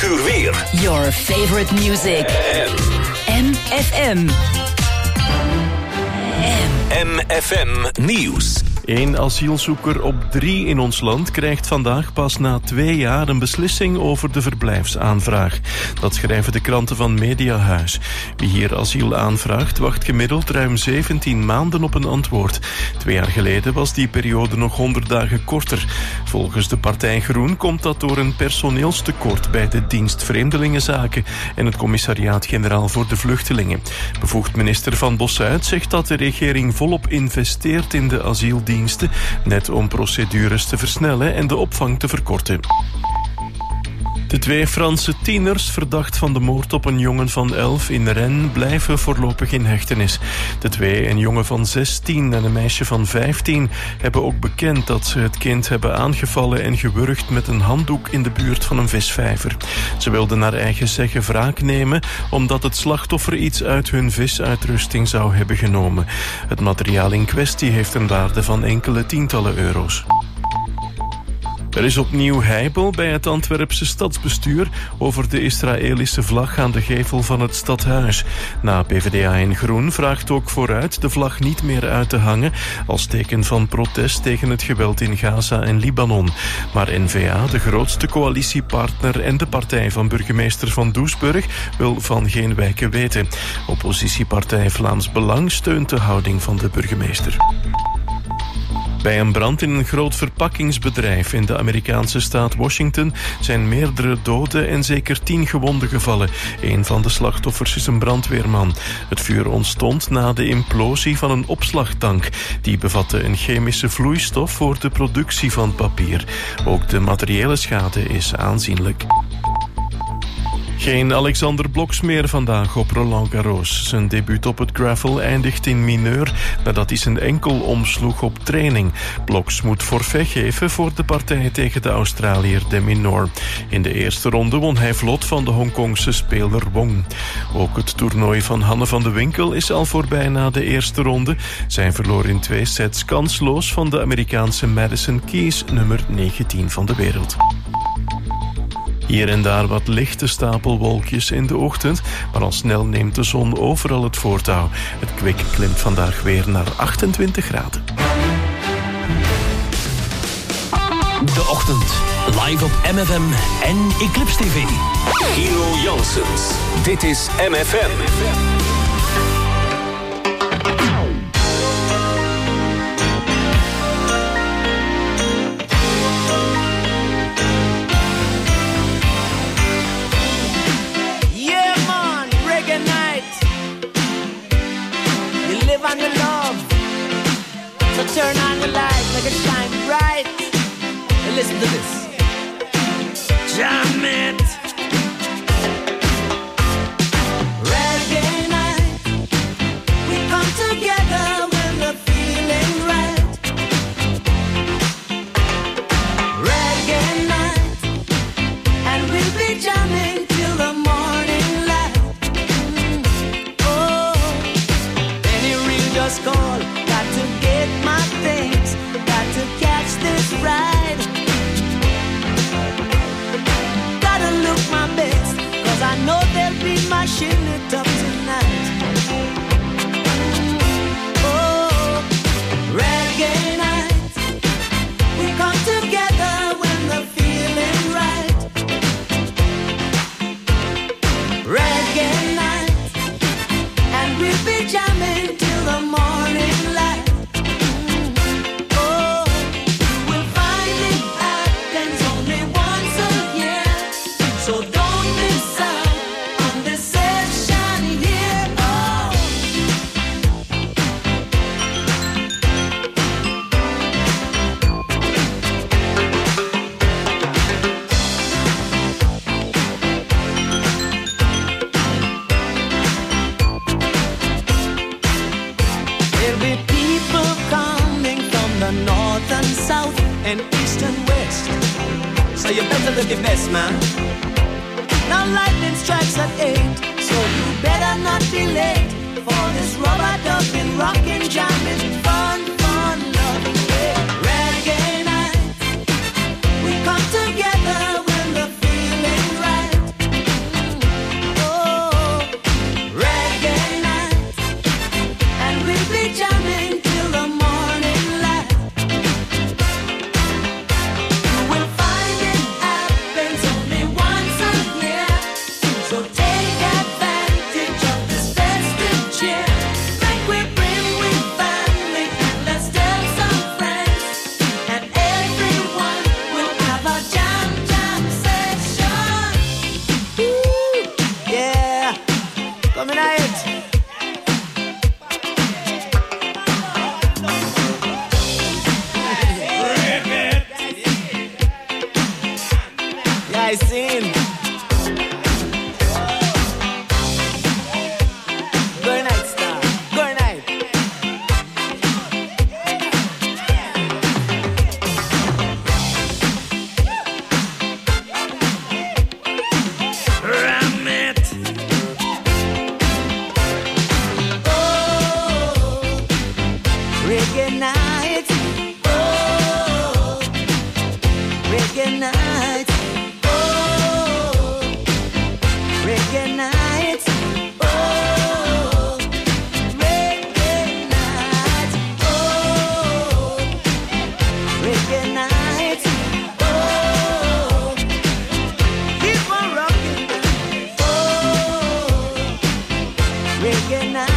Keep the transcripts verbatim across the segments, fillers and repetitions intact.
uur weer. Your favorite music. M F M. M F M Nieuws. Eén asielzoeker op drie in ons land krijgt vandaag pas na twee jaar een beslissing over de verblijfsaanvraag. Dat schrijven de kranten van Mediahuis. Wie hier asiel aanvraagt, wacht gemiddeld ruim zeventien maanden op een antwoord. Twee jaar geleden was die periode nog honderd dagen korter. Volgens de partij Groen komt dat door een personeelstekort bij de dienst Vreemdelingenzaken en het Commissariaat-Generaal voor de Vluchtelingen. Bevoegd minister Van Bossuit zegt dat de regering volop investeert in de asieldienst, net om procedures te versnellen en de opvang te verkorten. De twee Franse tieners, verdacht van de moord op een jongen van elf in Rennes, blijven voorlopig in hechtenis. De twee, een jongen van zestien en een meisje van vijftien, hebben ook bekend dat ze het kind hebben aangevallen en gewurgd met een handdoek in de buurt van een visvijver. Ze wilden naar eigen zeggen wraak nemen, omdat het slachtoffer iets uit hun visuitrusting zou hebben genomen. Het materiaal in kwestie heeft een waarde van enkele tientallen euro's. Er is opnieuw heibel bij het Antwerpse stadsbestuur over de Israëlische vlag aan de gevel van het stadhuis. Na P v d A en Groen vraagt ook Vooruit de vlag niet meer uit te hangen als teken van protest tegen het geweld in Gaza en Libanon. Maar N V A, de grootste coalitiepartner en de partij van burgemeester Van Doesburg, wil van geen wijken weten. Oppositiepartij Vlaams Belang steunt de houding van de burgemeester. Bij een brand in een groot verpakkingsbedrijf in de Amerikaanse staat Washington zijn meerdere doden en zeker tien gewonden gevallen. Een van de slachtoffers is een brandweerman. Het vuur ontstond na de implosie van een opslagtank. Die bevatte een chemische vloeistof voor de productie van papier. Ook de materiële schade is aanzienlijk. Geen Alexander Bloks meer vandaag op Roland Garros. Zijn debuut op het gravel eindigt in mineur nadat hij zijn enkel omsloeg op training. Bloks moet forfait geven voor de partij tegen de Australiër De Minaur. In de eerste ronde won hij vlot van de Hongkongse speler Wong. Ook het toernooi van Hanne van de Winkel is al voorbij na de eerste ronde. Zij verloor in twee sets kansloos van de Amerikaanse Madison Keys, nummer negentien van de wereld. Hier en daar wat lichte stapelwolkjes in de ochtend, maar al snel neemt de zon overal het voortouw. Het kwik klimt vandaag weer naar achtentwintig graden. De ochtend, live op M F M en Eclipse T V. Hero Janssens, dit is M F M. On your love, so turn on your light, make it shine bright, and listen to this. Jam it. Reggae night, we come together when we're feeling right. Reggae night, and we'll be jamming till the morning light. Just call, got to get my things, got to catch this ride. Gotta look my best, cause I know they'll be mashing it up tonight. Oh, reggae night, we come together when the feeling right. Reggae night, and we'll be jamming till the morning light. Oh, you will find it happens only once a year, so don't miss out on this session here. Oh. There'll be people coming from the north and south and east and west, so you better look your best, man. Now lightning strikes at eight, so you better not be late for this rubber dubbing, rockin', jamming, fun, fun, love. Yeah. Reggae night, we come together when the feeling right. reggae night. Oh, keep on rocking. Oh, reggae night.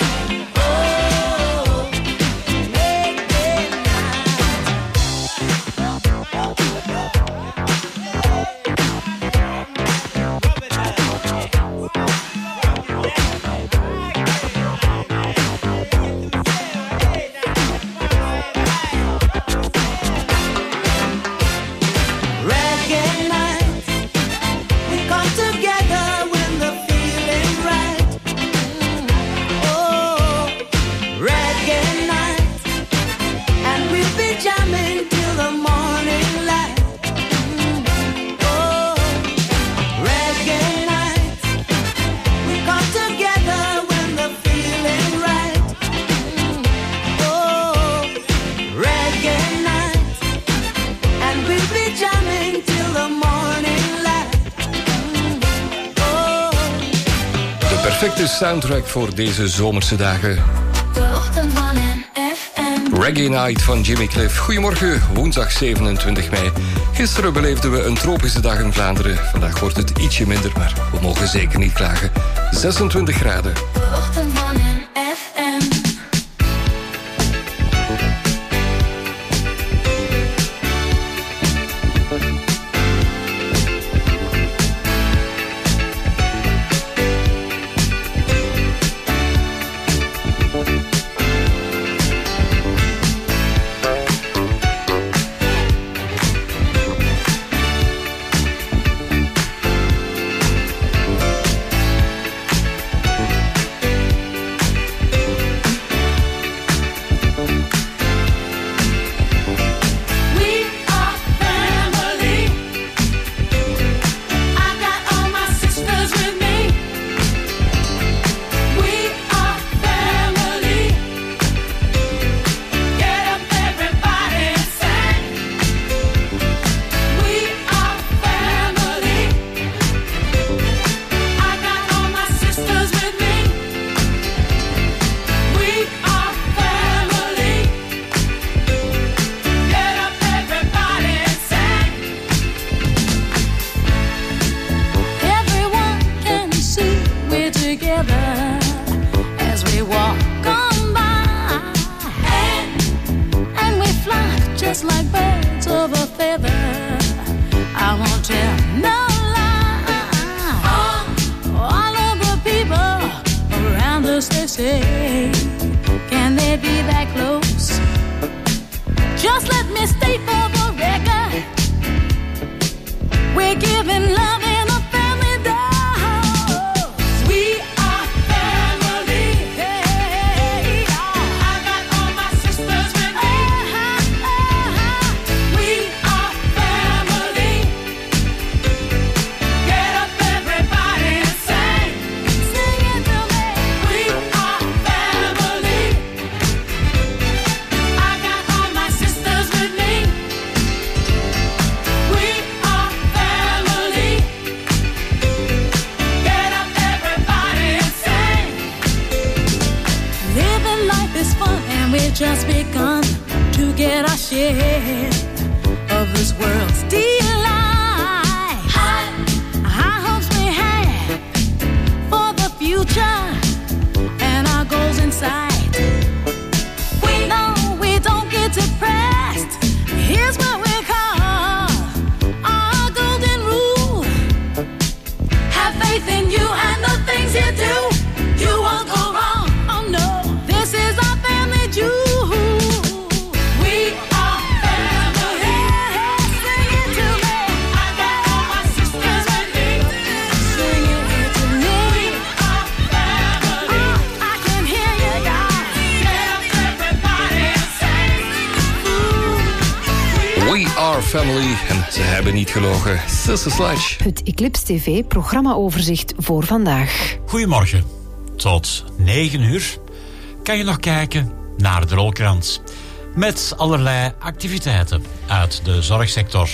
Perfecte soundtrack voor deze zomerse dagen. De ochtend van N F M. Reggae Night van Jimmy Cliff. Goedemorgen, woensdag zevenentwintig mei. Gisteren beleefden we een tropische dag in Vlaanderen. Vandaag wordt het ietsje minder, maar we mogen zeker niet klagen. zesentwintig graden. De ochtend van N F M. Family. En ze hebben niet gelogen. Sister Sledge. Het Eclipse T V-programmaoverzicht voor vandaag. Goedemorgen. Tot negen uur kan je nog kijken naar de rolkrant. Met allerlei activiteiten uit de zorgsector.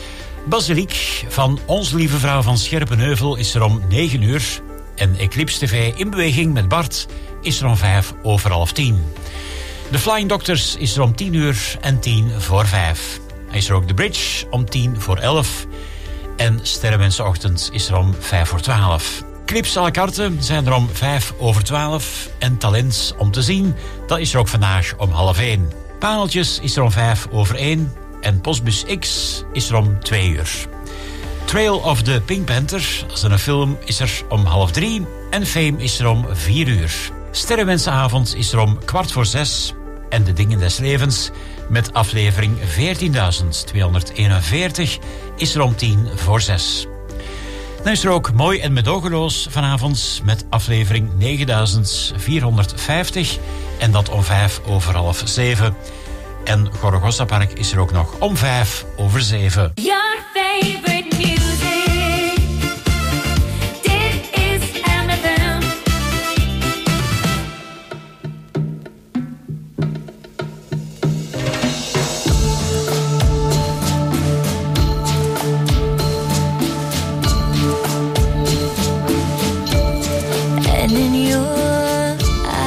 Basiliek van Onze Lieve Vrouw van Scherpenheuvel is er om negen uur. En Eclipse T V in beweging met Bart is er om vijf over half tien. De Flying Doctors is er om tien uur en tien voor vijf. is er ook The Bridge om tien voor elf. En Sterrenmensenochtend is er om vijf voor twaalf. Clips à la carte zijn er om vijf over twaalf. En Talent om te zien, dat is er ook vandaag om half één. Paneltjes is er om vijf over één. En Postbus X is er om twee uur. Trail of the Pink Panther, als een film, is er om half drie. En Fame is er om vier uur. Sterrenmensenavond is er om kwart voor zes. En De Dingen des Levens met aflevering veertienduizend tweehonderdeenenveertig is er om tien voor zes. Dan is er ook Mooi en Medogeloos vanavond met aflevering negenduizend vierhonderdvijftig en dat om vijf over half zeven. En Gorogosa Park is er ook nog om vijf over zeven. Your favorite music. Dit is M F M. And in your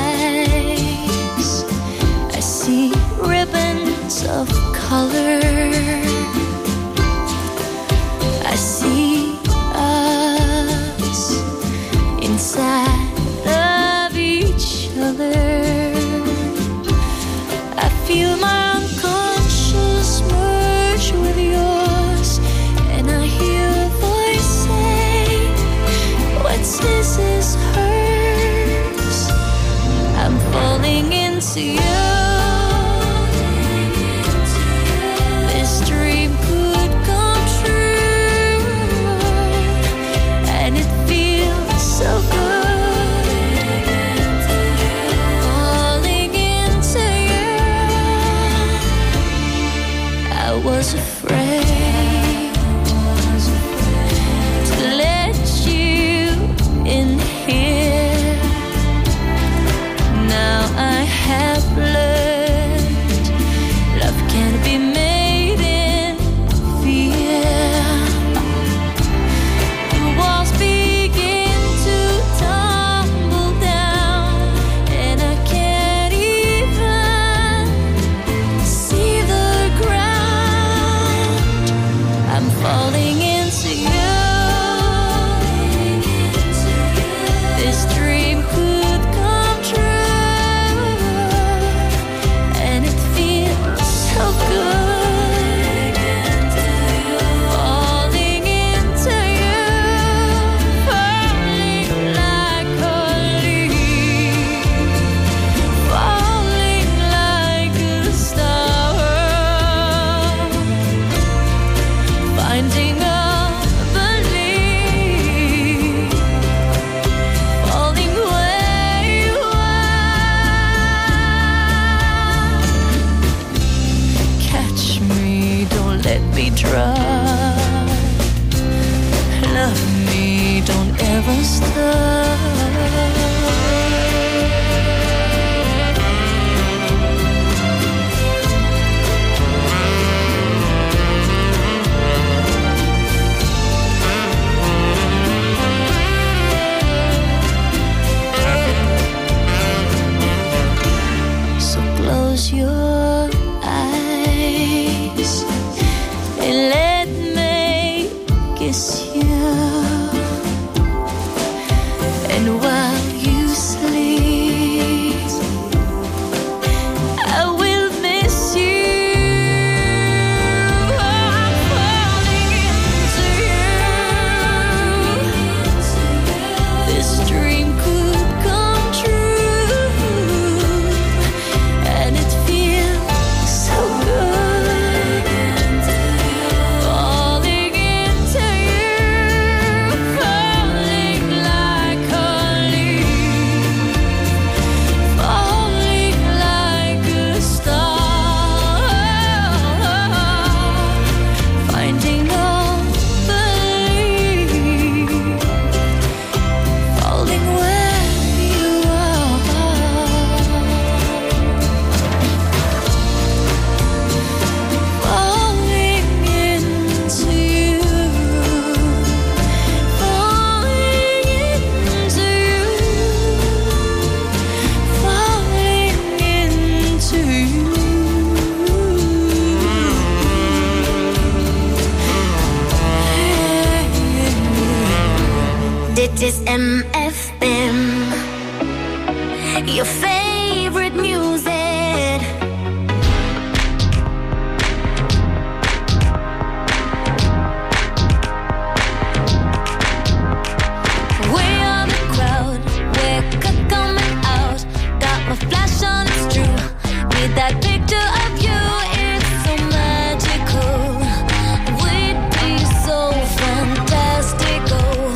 eyes I see ribbons of color. I see us inside of each other. I feel my unconscious merge with yours, and I hear a voice say, what's this is hers. I'm falling into you. This dream could come true, and it feels so good. Falling into you. I was afraid to let you in here. Now I have learned love can't be made in fear. The walls begin to tumble down, and I can't even see the ground. I'm falling into you. This dream could come true, and it feels so good. Falling into you, falling like a leaf, falling like a star, finding a belief, falling where you are. Catch me, don't let me drop. Love me, don't ever stop. So close your eyes and let me kiss you. And while M F M, your favorite music. Way on the crowd, we're coming out. Got my flash on, it's true. Need that picture of you, it's so magical. We'd be so fantastical.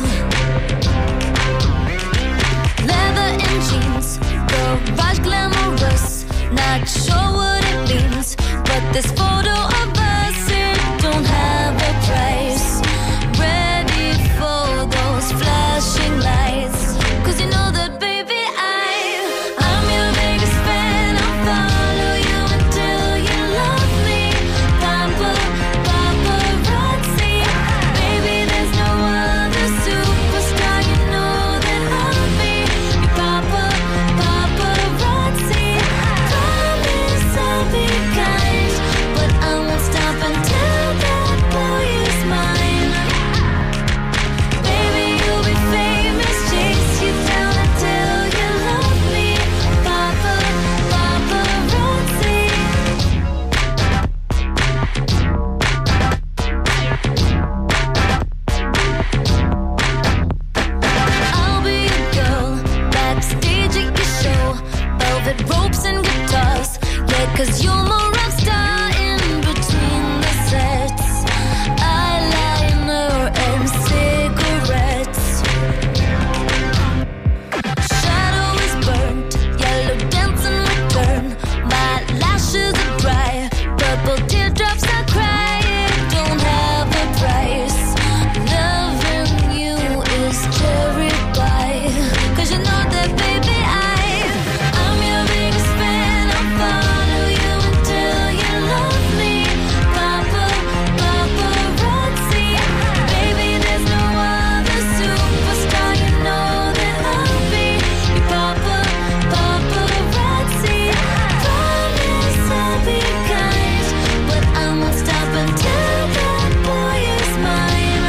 Leather and jeans, garage glamorous. Not sure what it means, but this photo of us, it don't have a price. Ready for those flashing lights, 'cause you know that baby I, I'm your biggest fan. I'll follow you until you love me. Papa, paparazzi, baby there's no other superstar. You know that I'll be your papa, paparazzi. Promise I'll be kind, but I won't stop until that boy is mine. Baby you'll be famous, chase you down until you love me. Papa, paparazzi. I'll be your girl, backstage at your show. Velvet ropes and guitars, yeah, 'cause you're my rock star in between the sets. Eyeliner and cigarettes. Shadow is burnt, yellow dancing return. My lashes are dry, purple teardrops I cry. It don't have a price. Loving you is cherry pie, 'cause you know that baby I, I'm your biggest fan. I'll follow you until you love me. Papa, paparazzi, baby there's no other superstar. You know that I'll be your papa, paparazzi. Promise I'll be kind, but I won't stop until that boy is mine.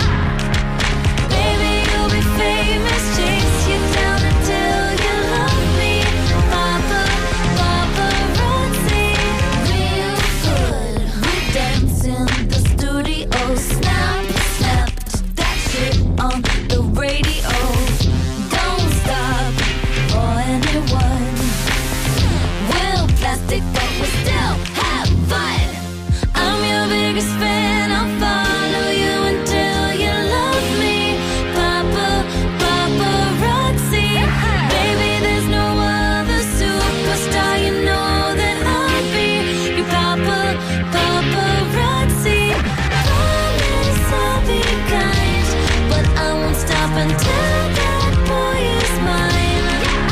Baby you'll be famous, chase you down until you love me. Papa, paparazzi. Real good, we dance in the studio. Snap, snapped that shit on the radio. Don't stop for anyone. We're plastic but we still have fun. I'm your biggest fan. I'll follow you until you love me. Papa, paparazzi, baby there's no other superstar. You know that I'll be your papa, paparazzi. Promise I'll be kind, but I won't stop until that boy is mine.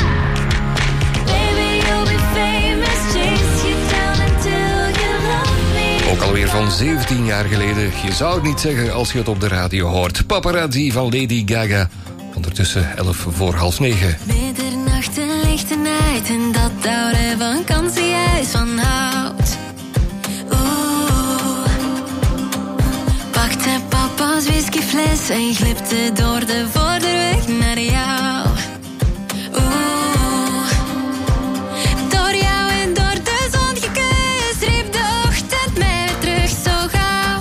Baby you'll be famous, chase you down until you love me. Ook alweer van zeventien jaar geleden. Je zou het niet zeggen als je het op de radio hoort. Paparazzi van Lady Gaga. Ondertussen elf voor half negen. Middernacht een lichte nacht in dat oude vakantiehuis van hout. Oeh. Pakte papa's whiskyfles en glipte door de vorderweg naar jou. Oeh. Door jou en door de zon gekust, riep de ochtend mij weer terug zo gauw.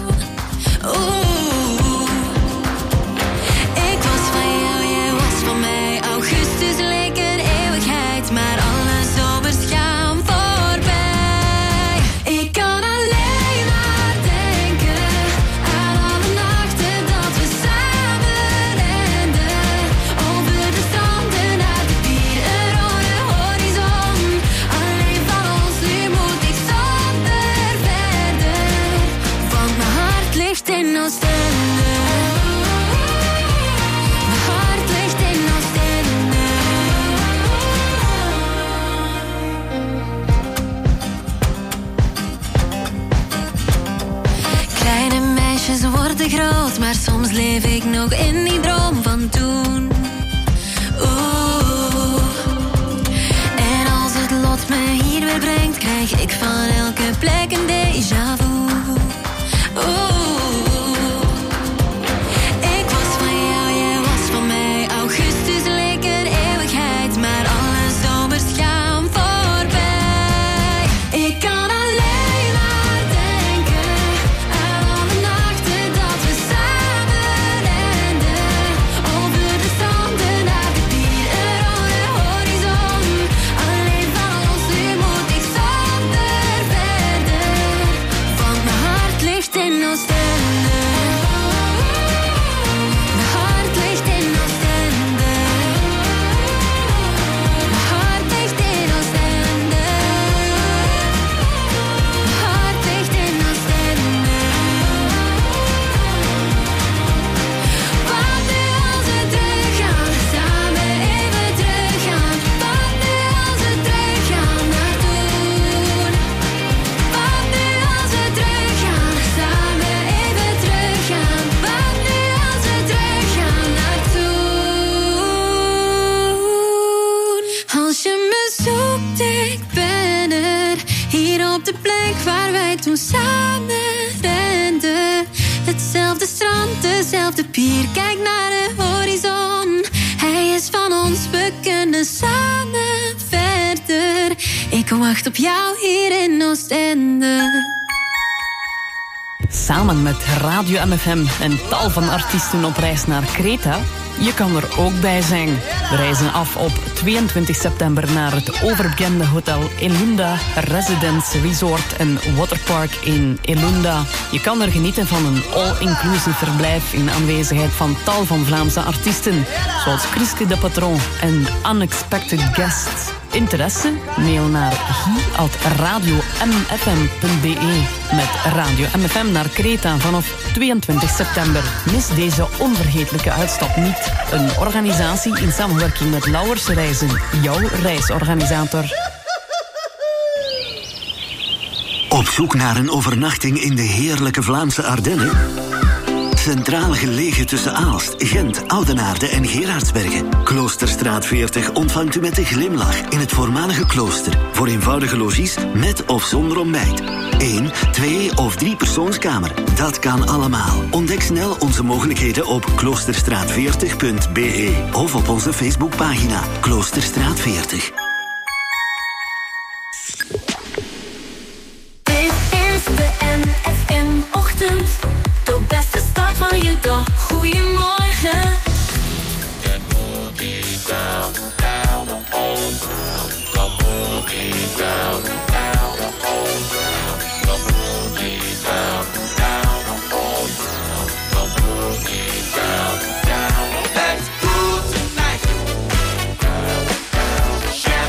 Oeh. Ik was van jou, jij was van mij. Augustus leek een eeuwigheid, maar alle zomers gaan voorbij. Ik kan alleen maar denken aan alle nachten dat we samen renden. Over de stranden naar de pier, een rode horizon. Alleen van ons nu moet ik zonder verder, want mijn hart ligt in Oostende. Mijn hart ligt in Oostende. Kleine meisjes worden groot, maar soms leef ik nog in die droom van toen. Oeh. En als het lot me hier weer brengt, krijg ik van elke plek een déjà vu. Oeh. Ik was van jou, jij was van mij. Augustus Oostende. Mijn hart ligt in Oostende. Mijn hart ligt in Oostende. Mijn hart ligt in Oostende. Wat nu als we teruggaan, samen even teruggaan. Wat nu als we teruggaan naar toen. Wat nu als we teruggaan, samen even teruggaan. Wat nu als we teruggaan naar toen. Als je me zoekt, ik ben er. Hier op de plek waar wij toen samen renden. Hetzelfde strand, dezelfde pier. Kijk naar de horizon. Hij is van ons, we kunnen samen verder. Ik wacht op jou hier in Oostende. Samen met Radio M F M en tal van artiesten op reis naar Kreta. Je kan er ook bij zijn. We reizen af op tweeëntwintig september naar het overbekende hotel Elunda Residence Resort en Waterpark in Elunda. Je kan er genieten van een all-inclusive verblijf in aanwezigheid van tal van Vlaamse artiesten, zoals Chriske de Patron en Unexpected Guests. Interesse? Mail naar hi at radio m f m punt b e met Radio M F M naar Kreta vanaf tweeëntwintig september. Mis deze onvergetelijke uitstap niet. Een organisatie in samenwerking met Lauwers Reizen, jouw reisorganisator. Op zoek naar een overnachting in de heerlijke Vlaamse Ardennen? Centraal gelegen tussen Aalst, Gent, Oudenaarde en Gerardsbergen. Kloosterstraat veertig ontvangt u met een glimlach in het voormalige klooster. Voor eenvoudige logies met of zonder ontbijt. Eén, twee of drie persoonskamer. Dat kan allemaal. Ontdek snel onze mogelijkheden op kloosterstraat veertig punt b e of op onze Facebookpagina Kloosterstraat veertig. Dit is de M F M-ochtend. De beste start van je dag. Goedemorgen. Let's go tonight. Shout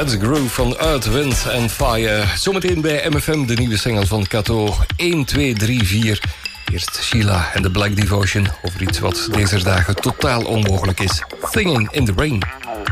God's Groove van Earth, Wind and Fire. Zometeen bij M F M de nieuwe single van Kato. één, twee, drie, vier. Eerst Sheila en de Black Devotion over iets wat deze dagen totaal onmogelijk is. Singing in the Rain.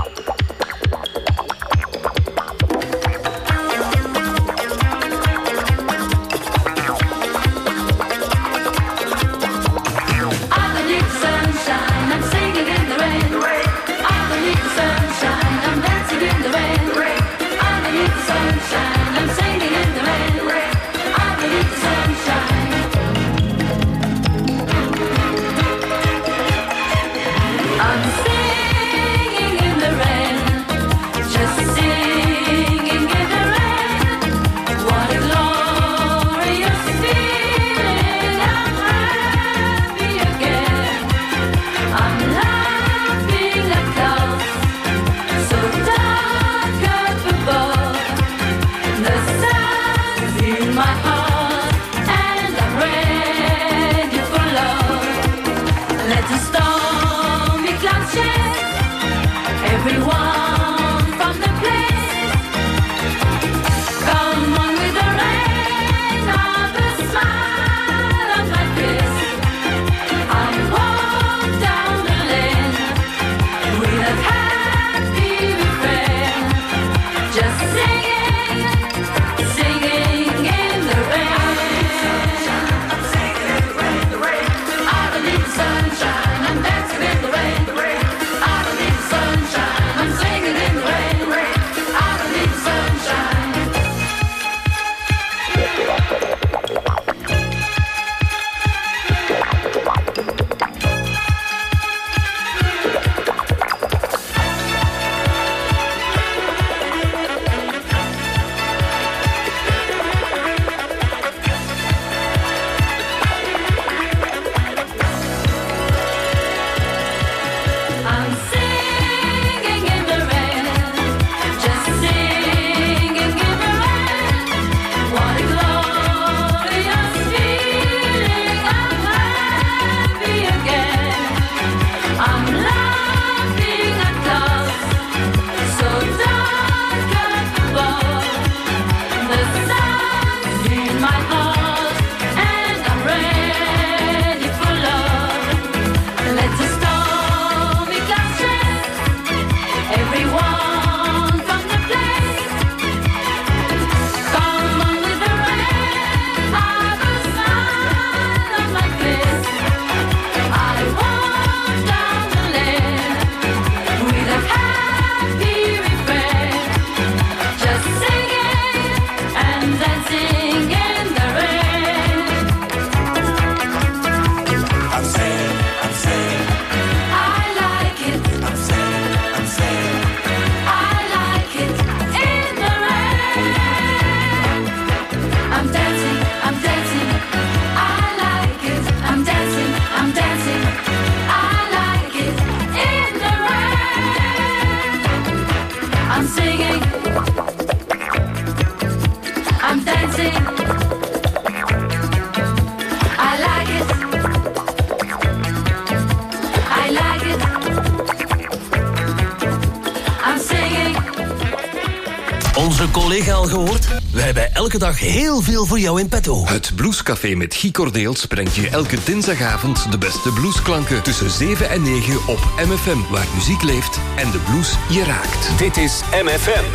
Onze collega al gehoord? We hebben elke dag heel veel voor jou in petto. Het Bluescafé met Guy Cordeels brengt je elke dinsdagavond de beste bluesklanken tussen zeven en negen op M F M, waar muziek leeft en de blues je raakt. Dit is M F M.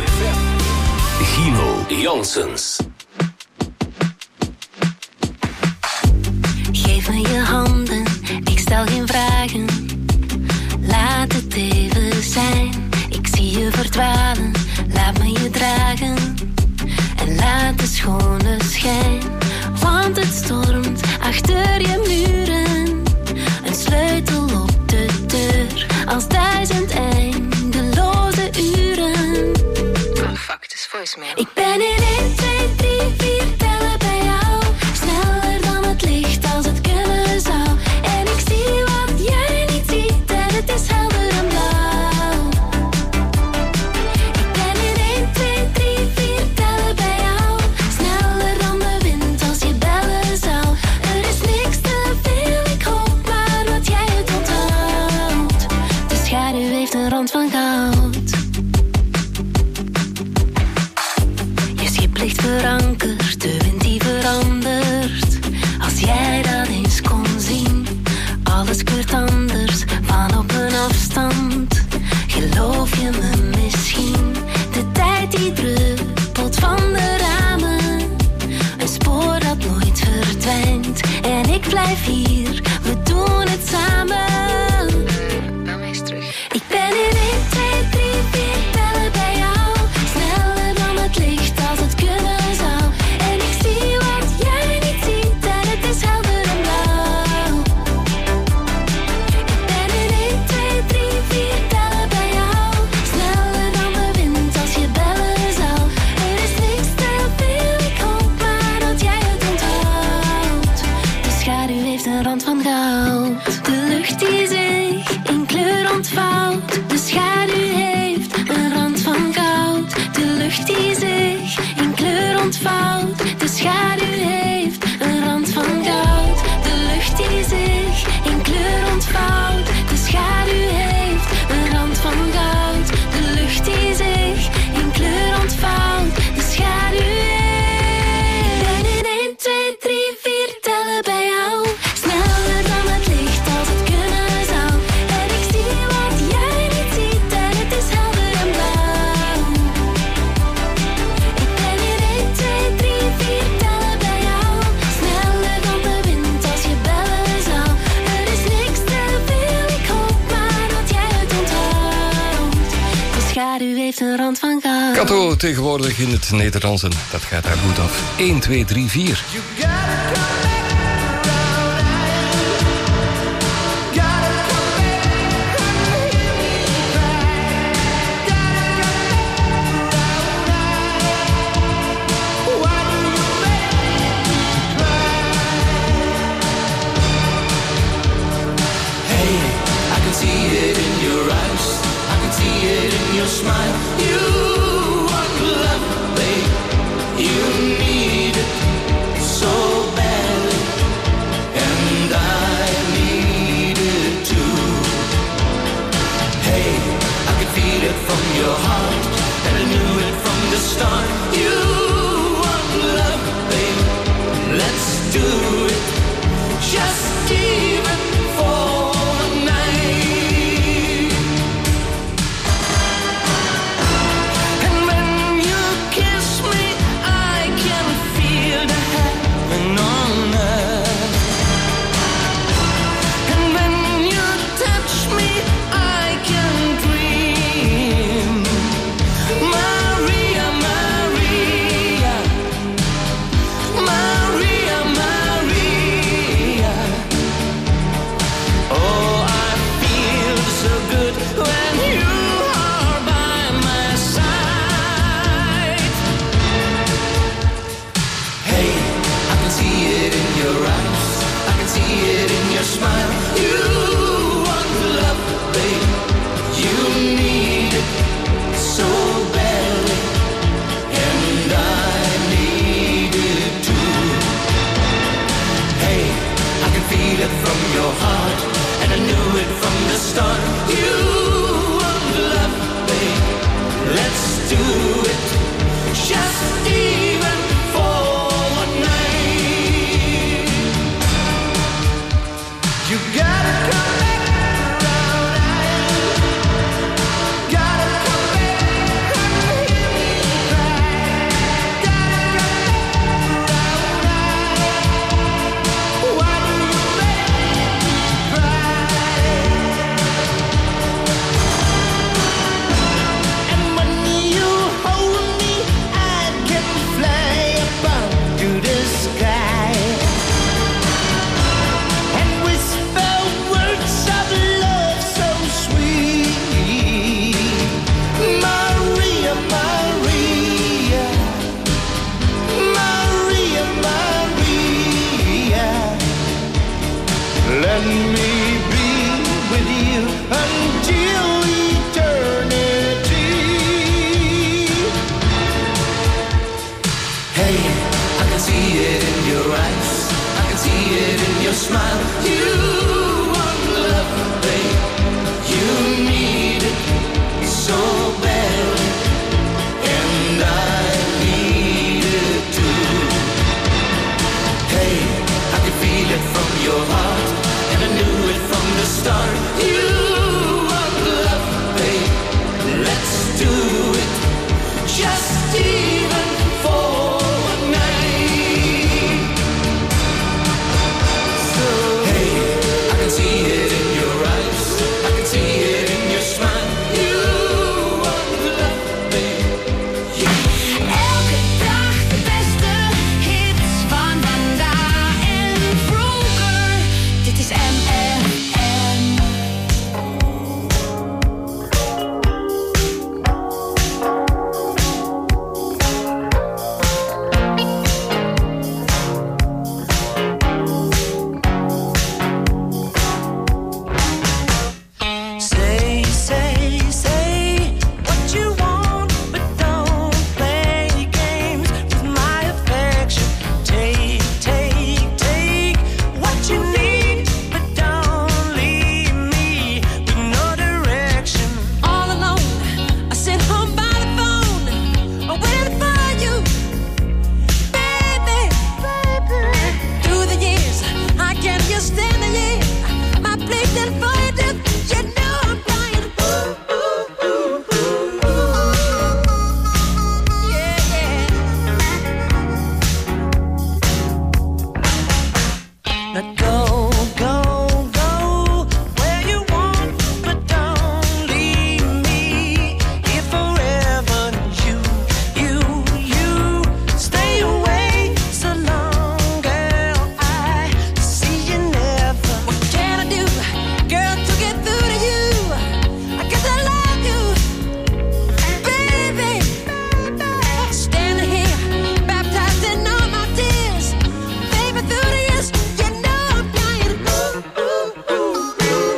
Gino Janssens. Geef me je handen, ik stel geen vragen. Laat het even zijn, ik zie je verdwalen. Laat me je dragen en laat de schone schijn. Want het stormt achter je muren. Een sleutel op de deur, als duizend eindeloze uren. Oh fuck, het is voicemail. Ik ben in één, twee, drie, vier tellen bij jou. Sneller dan het licht als het kunnen zou. En ik zie wat jij niet ziet en het is helder en blauw. Van goud. ik blijf hier, we doen het samen. Dan eens terug. Ik ben in één, twee, drie, vier tellen bij jou. Sneller dan het licht als het kunnen zou. En ik zie wat jij niet ziet en het is helder en blauw. Ik ben in één, twee, drie, vier tellen bij jou. Sneller dan de wind als je bellen zou. Er is niks te veel, ik hoop maar dat jij het onthoudt. De schaduw heeft een rand van goud. De lucht die zich in kleur ontvouwt. De schaduw heeft een rand van goud. De lucht die zich in kleur ontvouwt. De schaduw heeft een rand van goud. De lucht die zich in kleur ontvouwt. De schaduw heeft een rand van goud. De lucht die zich in kleur ontvouwt. De schaduw heeft. Ik ben in één, twee, drie, vier tellen bij jou. Sneller dan het licht als het kunnen zou. En ik zie wat jij niet ziet en het is helder en blauw. Ik ben in één, twee, drie, vier tellen bij jou. Sneller dan de wind als je bellen zou. Er is niks te veel, ik hoop maar dat jij het onthoudt. De schaduw heeft een rand van goud. Kato tegenwoordig in het Nederlands en dat gaat daar goed af. één, twee, drie, vier. Hey, I can see it in your eyes. I can see it in your smile. You want love, babe. You need it so badly, and I need it too. Hey, I can feel it from your heart, and I knew it from the start. You want love, babe. Let's do it. Just even for a night. And when you kiss me, I can feel the heaven on earth. And when you touch me, I can dream. Maria, Maria, Maria, Maria. Oh, I feel so good when you are by my side. Hey, I can see it in your eyes. I can see it in your smile. You want love, babe. You need it so badly, and I need it too. Hey, I can feel it from your heart, and I knew it from the start. You want love, babe. Let's do it. Just even for a night. You gotta come back around. I gotta come back and hear me cry. Gotta come back around. Why do you make me cry? And when you hold me, I can fly up to the sky and whisper words of love so sweet. Maria, Maria, Maria, Maria. Let me be with you until eternity. Hey, I can see it in your eyes. I can see it in your smile. You want love, babe. You need it so badly, and I need it too. Hey, I can feel it from your heart, and I knew it from the start. You want love, babe. Let's do it. Just even for a night. So Now go, go, go where you want, but don't leave me here forever. You, you, you stay away so long, girl. I see you never. What can I do, girl, to get through to you? I guess I love you, baby. Standing here, baptized in all my tears, baby. Through the years, you know I'm dying. Ooh, ooh, ooh,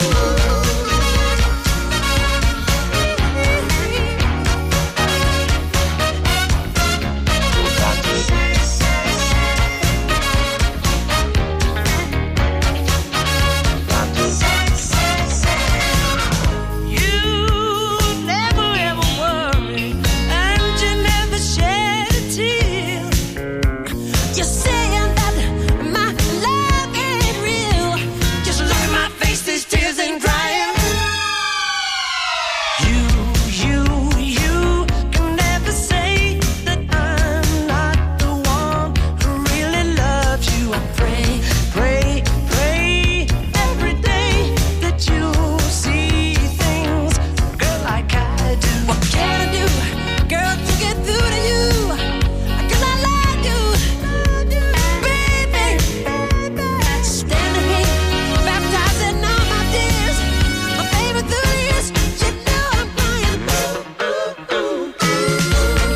you never ever worry, and you never shed a tear. You're saying that my love ain't real. Just look at my face, these tears ain't drying. You, you, you can never say that I'm not the one who really loves you. I pray, pray, pray every day that you'll see things, girl, like I do. What can I do, girl, to get through to you? I cannot lie to you, baby. Standing here, baptized in all my tears, my baby, through the years, you know I'm crying. Ooh, ooh, ooh.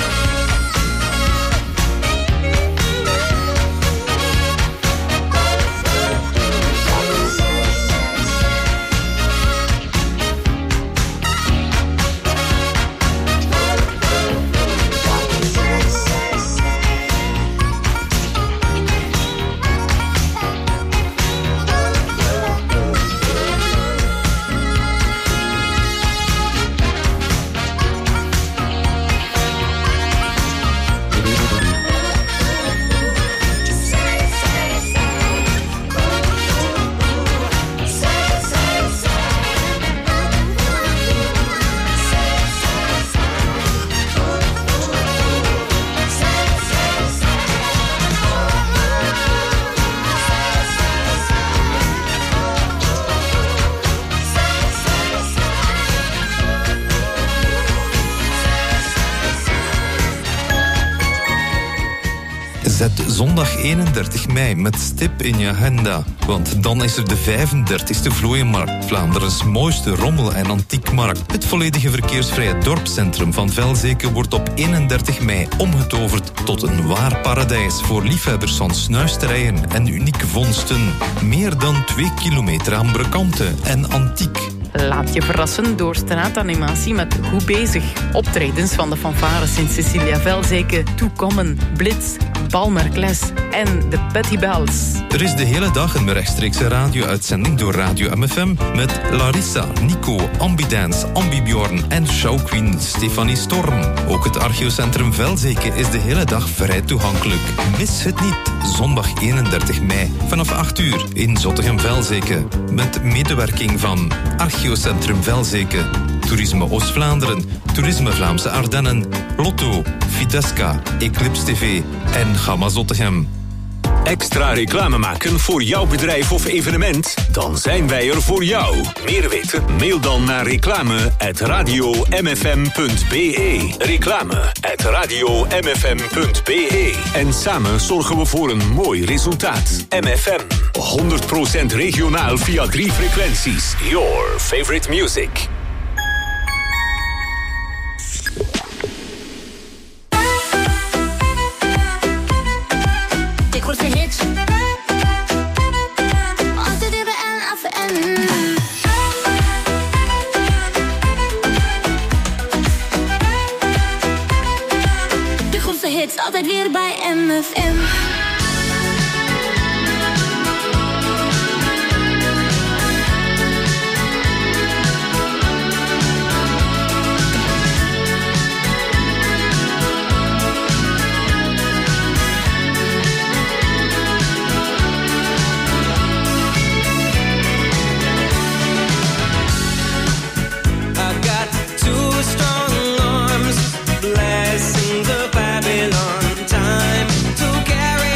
Zet zondag eenendertig mei met stip in je agenda. Want dan is er de vijfendertigste Vlooienmarkt, Vlaanderen's mooiste rommel- en antiekmarkt. Het volledige verkeersvrije dorpscentrum van Velzeke wordt op eenendertig mei omgetoverd tot een waar paradijs voor liefhebbers van snuisterijen en unieke vondsten. Meer dan twee kilometer aan brekanten en antiek. Laat je verrassen door straatanimatie met Goed Bezig. Optredens van de fanfare Sint-Cecilia Velzeke, Toekommen, Blitz, Balmerkles en de Petty Bells. Er is de hele dag een rechtstreekse radio-uitzending door Radio M F M met Larissa, Nico, Ambidance, Ambibjorn en showqueen Stefanie Storm. Ook het Archeocentrum Velzeke is de hele dag vrij toegankelijk. Mis het niet, zondag eenendertig mei vanaf acht uur in Zottegem-Velzeke. Met medewerking van Archeocentrum Velzeke, Toerisme Oost-Vlaanderen, Toerisme Vlaamse Ardennen, Lotto, Vitesca, Eclipse T V en Gamma Zottegem. Extra reclame maken voor jouw bedrijf of evenement? Dan zijn wij er voor jou. Meer weten? Mail dan naar reclame at radio m f m punt b e. Reclame at radio m f m punt b e. En samen zorgen we voor een mooi resultaat. M F M, honderd procent regionaal via drie frequenties. Your favorite music. Altijd weer bij M F M. I've got two strong arms blessing the Babylon time to carry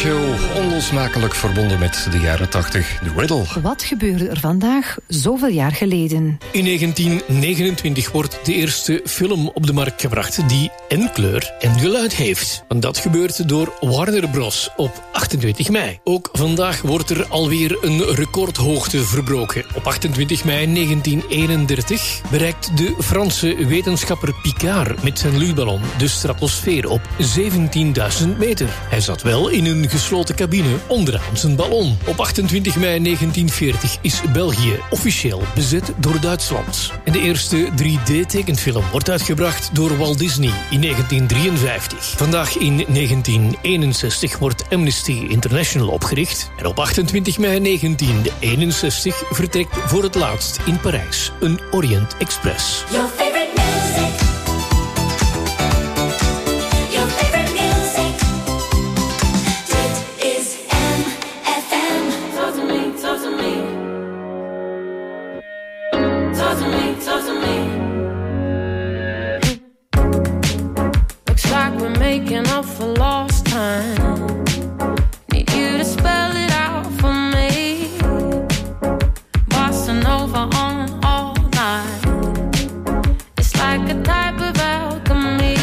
Show, onlosmakelijk verbonden met de jaren tachtig. The Riddle. Wat gebeurde er vandaag zoveel jaar geleden? In negentien negenentwintig wordt de eerste film op de markt gebracht die en kleur en geluid heeft. En dat gebeurt door Warner Bros. Op achtentwintig mei. Ook vandaag wordt er alweer een recordhoogte verbroken. Op achtentwintig mei negentien eenendertig bereikt de Franse wetenschapper Picard met zijn luchtballon de stratosfeer op zeventienduizend meter. Hij zat wel in een gesloten cabine onderaan zijn ballon. Op achtentwintig mei negentien veertig is België officieel bezet door Duitsland. En de eerste drie D-tekenfilm wordt uitgebracht door Walt Disney in negentien drieënvijftig. Vandaag in negentien eenenzestig wordt Amnesty International opgericht. En op achtentwintig mei negentien eenenzestig vertrekt voor het laatst in Parijs een Orient Express. Your favorite music. Your favorite music. Dit is M F M. Talk to me, talk to me. Talk to me, talk to me. Looks like we're making up for lost time. Need you to spell it out for me. Bossa Nova on all night. It's like a type of alchemy.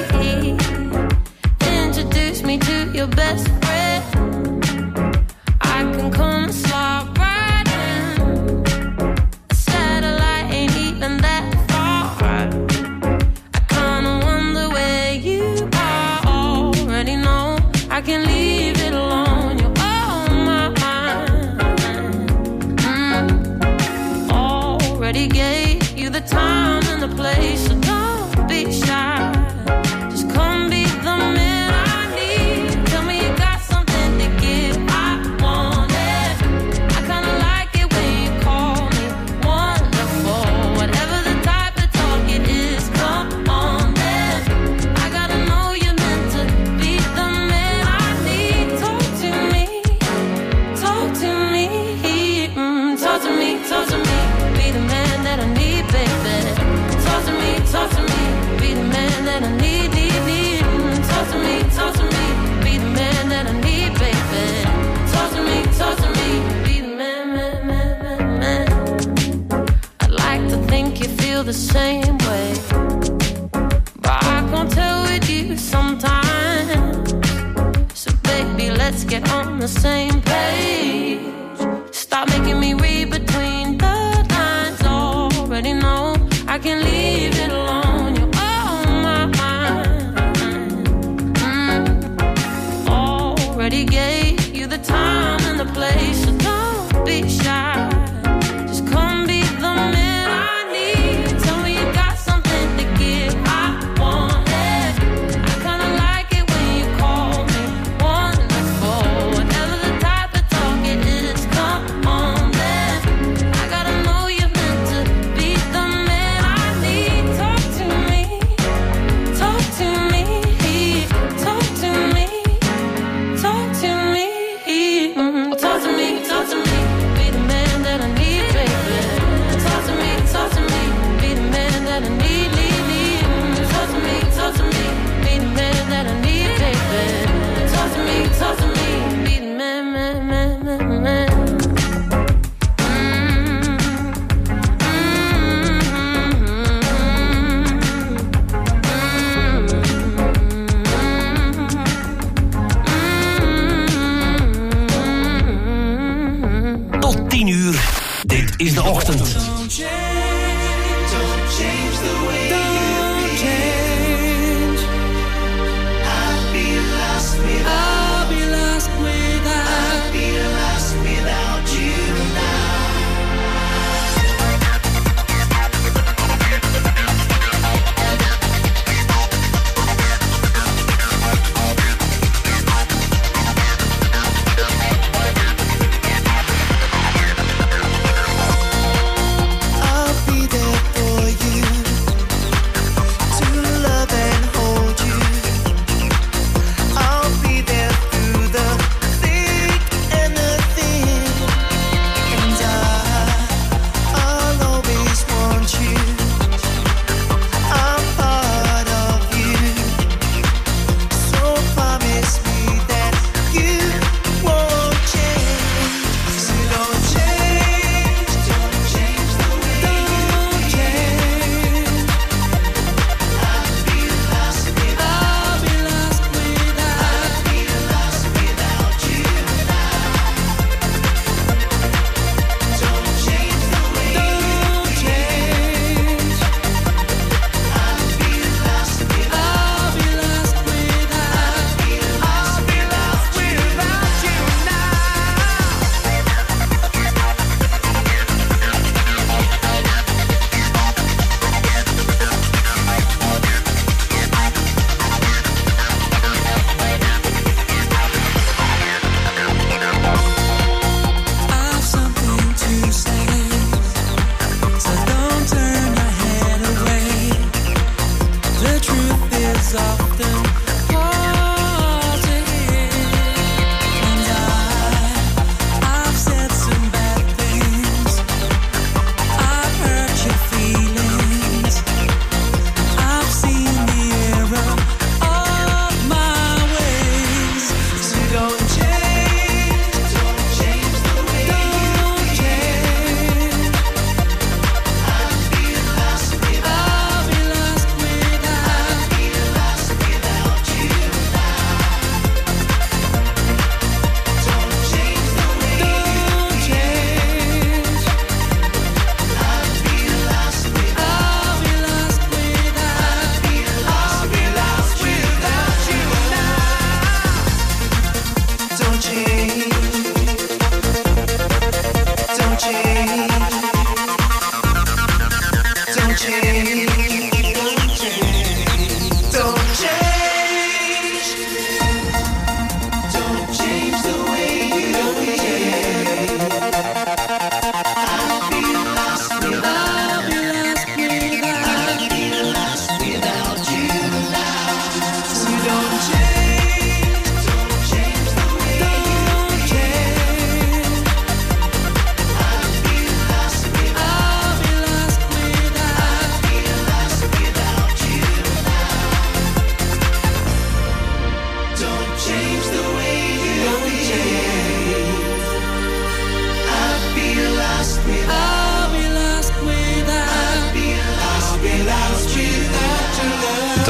Introduce me to your best friend. I can come and slide right in. A satellite ain't even that far. I kinda wonder where you are. Already know I can leave it alone. You're on my mind. Mm. Already gave you the time and the place, so don't be shy. Just come be the man I need. Tell me you got something to give. I want it. I kinda like it when you call me wonderful. Whatever the type of talk it is, come on then. I gotta know you're meant to be the man I need. Talk to me, talk to me, mm, talk to me, talk to me. Be the man that I need, baby. Talk to me, talk to me. Be the man that I need, need, need. Mm, talk to me, talk to me. Be the man that I need, baby. Talk to me, talk to me. Be the man, man, man, man, man. I'd like to think you feel the same way, but I can't tell with you sometimes. So baby, let's get on the same page. Stop making me read between the lines. Already know I can leave it alone. You're on my mind. Mm. Already gave you the time and the place, so don't be shy. Just come be the man I need. Tell me you got something to give. I want it. I kinda like it when you call me wonderful. Whatever the type of talk it is,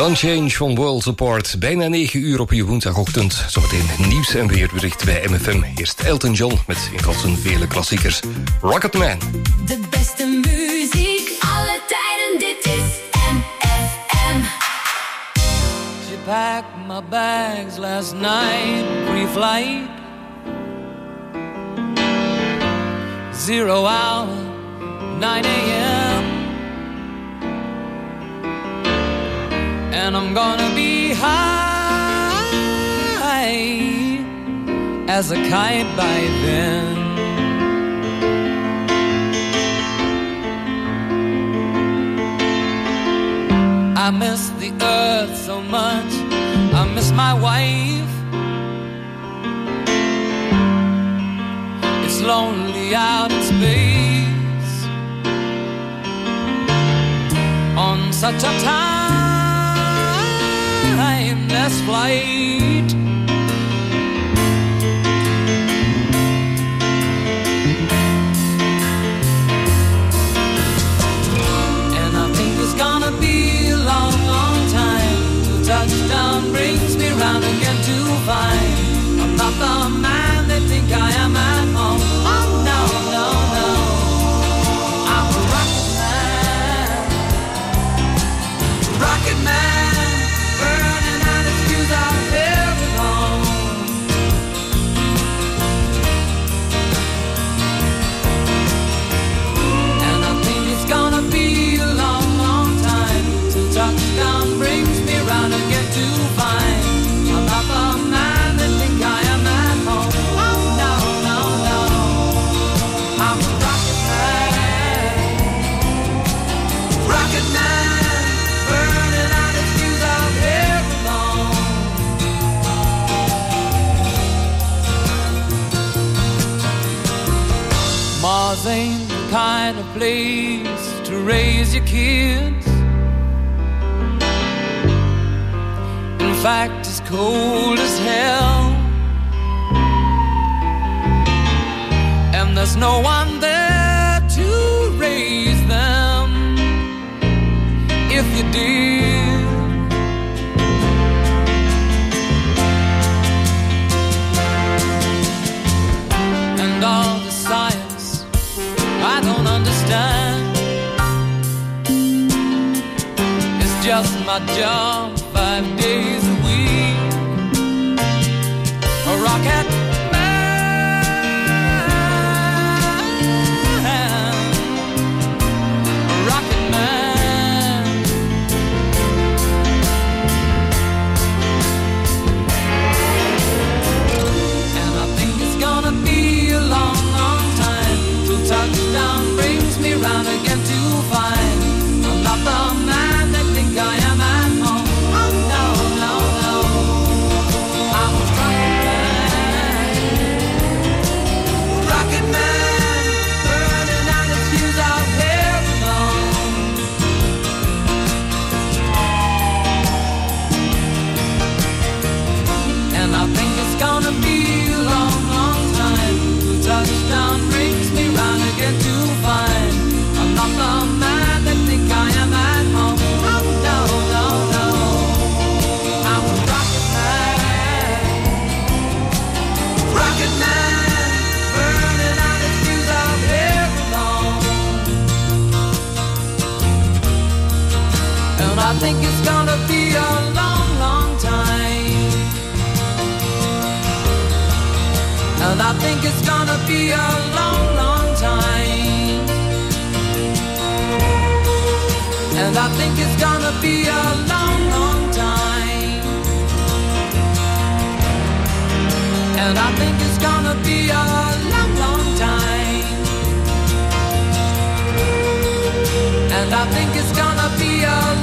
Don't Change van Worlds Apart. Bijna negen uur op je woensdagochtend. Zometeen nieuws en weerbericht bij M F M. Eerst Elton John met in van zijn vele klassiekers. Rocketman. De beste muziek alle tijden, dit is M F M. She packed my bags last night, pre-flight. Zero hour, nine a.m. And I'm gonna be high as a kite by then. I miss the earth so much, I miss my wife. It's lonely out in space on such a timeless flight. And I think it's gonna be a long, long time till touchdown brings me round again to find I'm not the man they think I am at home. Oh no, no, no, I'm a rocket man, rocket man, burning out his fuse out here alone. And I think it's gonna be a long, long time till touchdown brings me round again to find I'm not the man they think I am at home. Oh no, no, no, I'm a rocket man, rocket man, burning out his fuse out here alone. Mars ain't the kind of place to raise your kids. In fact, it's cold as hell, and there's no one there to raise them if you did. And all the science I don't understand, it's just my job five days a week. A rocket man, a rocket man. And I think it's gonna be a long, long time till touchdown brings me round again to find I'm not the man they think I am at home. Oh no, no, no, I'm a rocket man, rocket man, burning out his fuse out here alone. And I think it's gonna be a long, long time till touchdown brings me round again to find I'm not the man they think I am at home. Oh no, no, no, I'm a rocket man, rocket man, burning out his fuse out here alone. And I think it's gonna be a long, long time. And I think it's gonna be a long, long time. And I think it's gonna be a long, long time. And I think it's gonna be a long, long time. And I think it's gonna be a